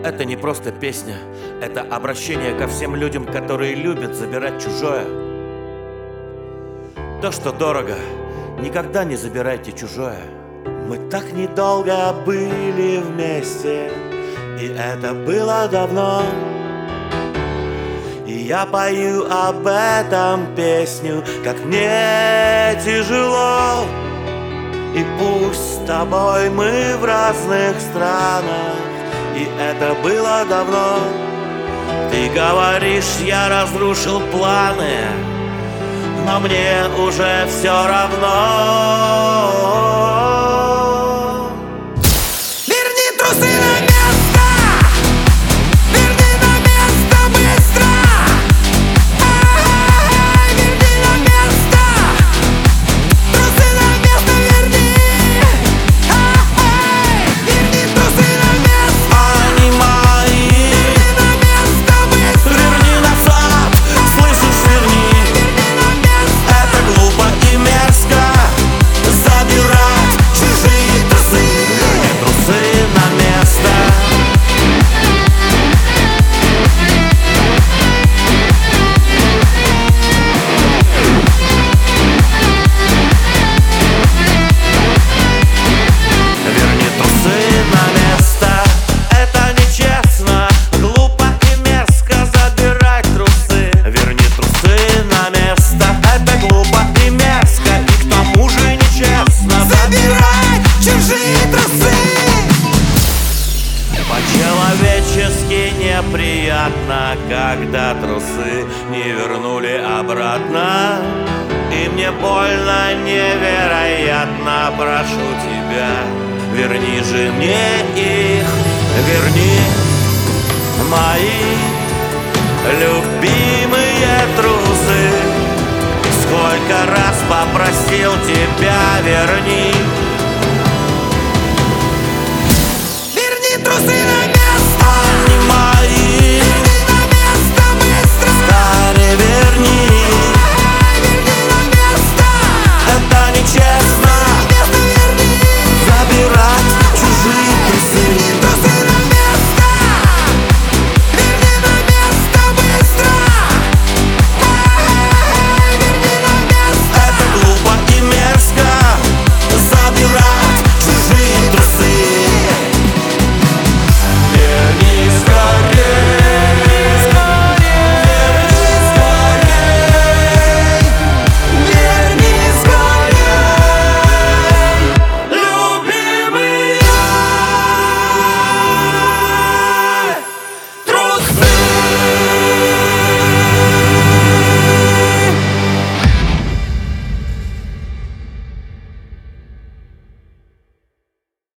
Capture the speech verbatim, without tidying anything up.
Это не просто песня, это обращение ко всем людям, которые любят забирать чужое. То, что дорого, никогда не забирайте чужое. Мы так недолго были вместе, и это было давно. И я пою об этом песню, как мне тяжело. И пусть с тобой мы в разных странах, и это было давно. Ты говоришь, я разрушил планы, но мне уже все равно. Верни трусы на место, верни на место быстро. Ай, верни на место, трусы на место верни. Ай, верни трусы на место. Они мои, Верни на место быстро. верни назад, слышишь, верни. Верни на место. Это глупо и мерзко забирать чужие трусы. Верни трусы на место. Верни трусы на место. Это нечестно, глупо и мерзко забирать трусы. Верни трусы на место. Это глупо и мерзко, и к тому же нечестно Забирай чужие трусы. По-человечески неприятно, когда трусы не вернули обратно. И мне больно, невероятно, прошу тебя, верни же мне их, верни мои любимые трусы. Сколько раз попросил тебя, верни.